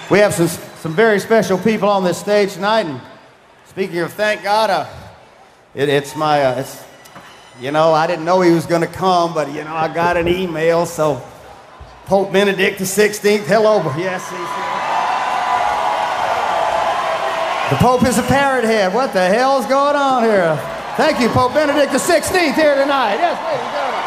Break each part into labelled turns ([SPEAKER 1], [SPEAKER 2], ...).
[SPEAKER 1] We have some very special people on this stage tonight, and speaking of thank God, it's you know, I didn't know he was going to come, but you know, I got an email, so Pope Benedict XVI, hello, yes, the Pope is a parrot head. What the hell's going on here? Thank you, Pope Benedict XVI here tonight. Yes, ladies and gentlemen.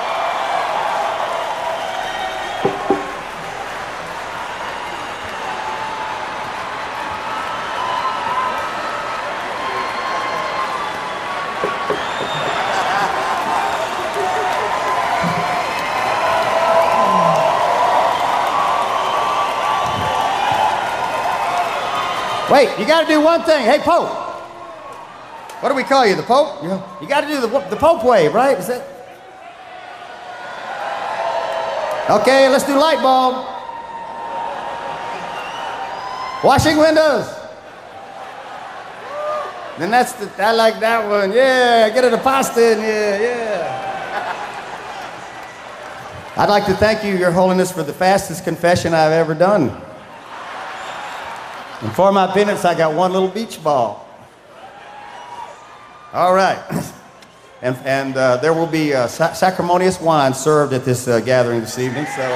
[SPEAKER 1] Wait, you got to do one thing. Hey, Pope. What do we call you, the Pope? Yeah. You got to do the Pope wave, right? Is that? Okay, let's do light bulb. Washing windows. Then I like that one. Yeah, get it a pasta in here. Yeah. I'd like to thank you, Your Holiness, for the fastest confession I've ever done. And for my penance, I got one little beach ball. All right. And there will be sacrimonious wine served at this gathering this evening. So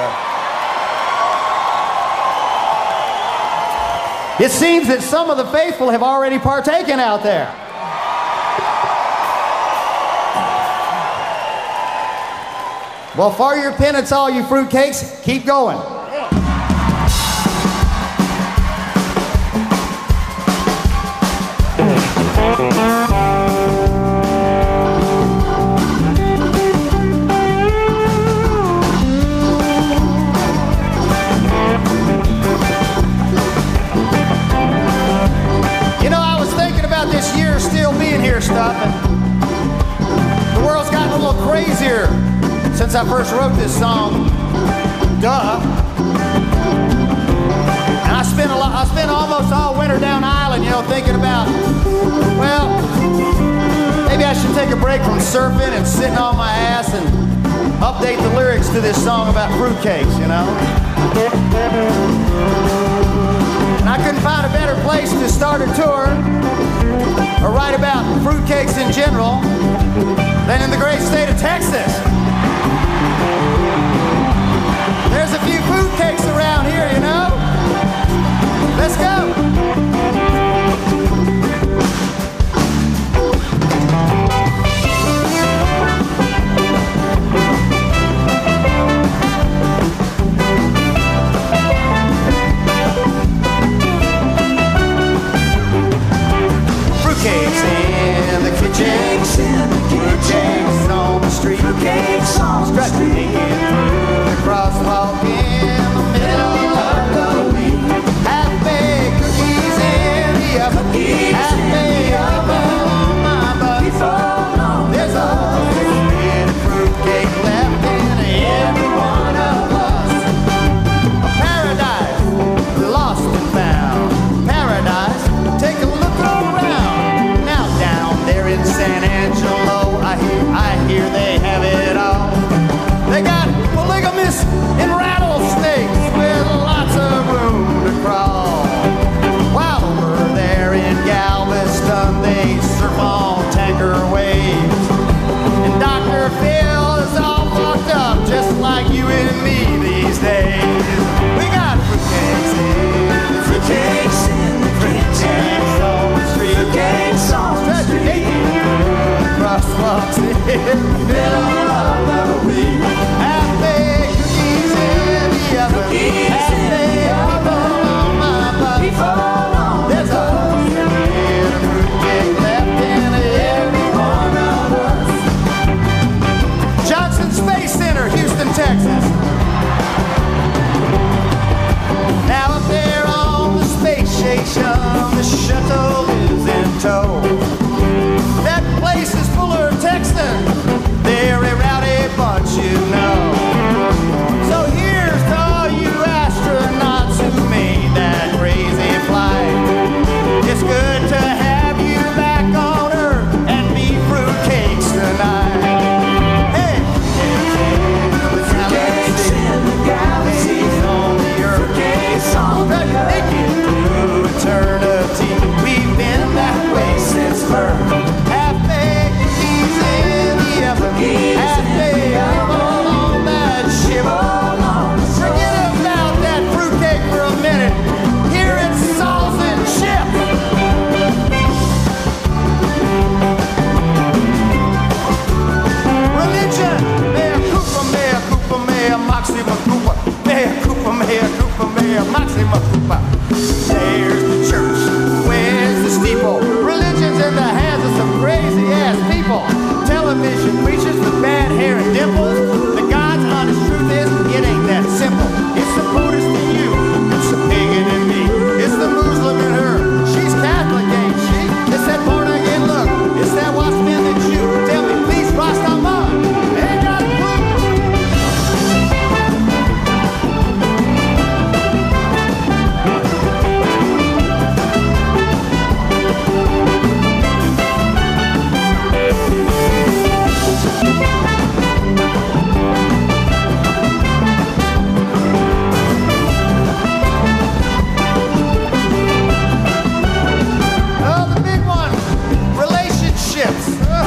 [SPEAKER 1] it seems that some of the faithful have already partaken out there. Well, for your penance, all you fruitcakes, keep going. This year still being here stuff, and the world's gotten a little crazier since I first wrote this song. Duh. And I spent almost all winter down Island, you know, thinking about, well, maybe I should take a break from surfing and sitting on my ass and update the lyrics to this song about fruitcakes, you know. And I couldn't find a better place to start a tour or write about fruitcakes in general than in the great state of Texas. There's a few fruitcakes around here, you know. Let's go. Fruitcakes in the kitchen, fruitcakes on the street, fruitcakes on the street, through the crosswalk in the middle of the week. Half-baked cookies in the oven, half-baked oven on my butt. There's always been a fruitcake left in every one of us. A paradise lost and found, paradise, take a look around. In San Angelo, I hear they have it all. They got polygamists and rattlesnakes with lots of room to crawl. While over there in Galveston, they surf on tanker waves. And Dr. Phil is all fucked up, just like you and me these days. We got fruitcakes in the fruitcakes on the street, fruitcakes on the street. Crosswalks in the middle of the week. Half-baked cookies in the oven, half-baked oven on my butt. There's always been a fruitcake left in every one of us. Johnson Space Center, Houston, Texas. Now up there on the space station, the shuttle is in tow. That place is full of Texans. They're a rowdy bunch, you know. make it through eternity. We've been that way since birth. Half-baked cookies in the oven, half-baked people on that ship. Forget about that fruitcake for a minute. Here it's sauce and chip. Religion, mea culpa, mea maxima culpa. Mea culpa, mea maxima culpa. There's the church, where's the steeple? Religion's in the hands of some crazy-ass people. Television preachers with bad hair and dimples. The God's honest truth is, it ain't that simple. It's the Buddhist in you, it's the pagan in me, it's the Muslim in her. She's Catholic, ain't she? It's that born-again look, it's that watchman that you. Tell me, please, Rastaman, ain't got a clue. Oh, the big one, relationships.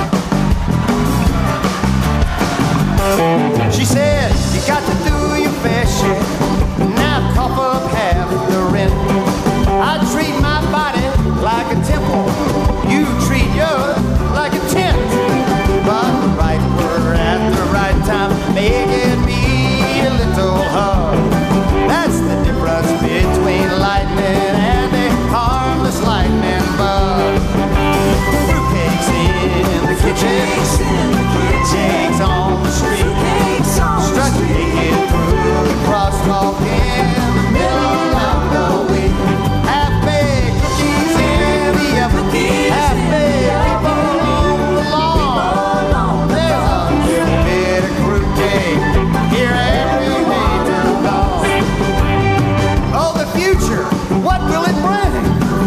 [SPEAKER 1] She said, you got to do your fair share. Now cough up half the rent. I treat my body like a temple. You treat yours like a tent. But the right word at the right time, making me a little hard. That's the difference between lightning and a harmless lightning bug. Fruitcakes in the kitchen, cakes on the street. Strut naked through the crosswalk in the middle of the week. Half-baked cookies in the oven, half-baked people on the lawn. There's a little bit of fruitcake here every day till dawn. Oh, the future, what will it bring?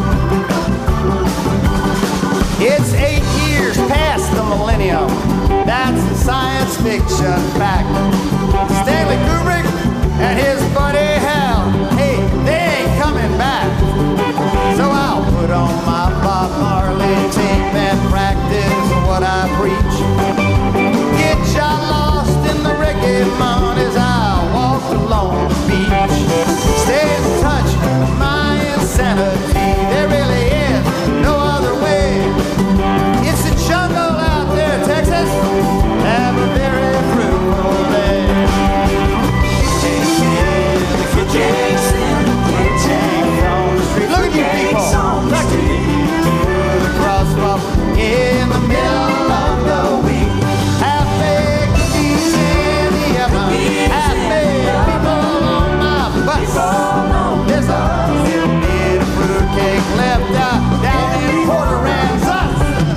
[SPEAKER 1] It's 8 years past the millennium. That's the science fiction fact. Stanley Kubrick and his buddy Hal, hey, they ain't coming back. So I'll put on my Bob Marley tape and practice what I preach. Get ya lost in the reggae mound as I walk along the beach. Stay in touch with my insanity. There really is no other way. It's a jungle out there, Texas. Have a very fruitful day. Cakes in the kitchen, on the street. Look at you people, look at you. The crosswalk in the middle of the week. Half-baked cookies in the oven, half-baked people on my bus. There's a little bit of fruitcake left out down in Port Aransas.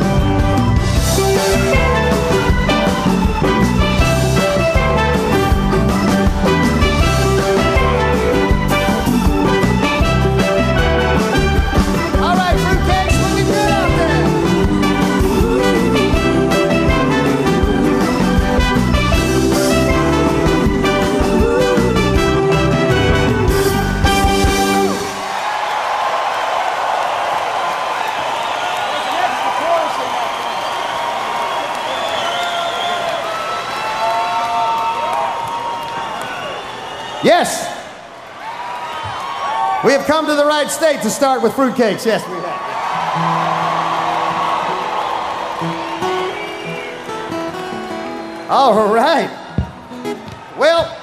[SPEAKER 1] All right, fruitcakes, looking good out there. Yes. We have come to the right state to start with fruitcakes. Yes, we have. All right. Well,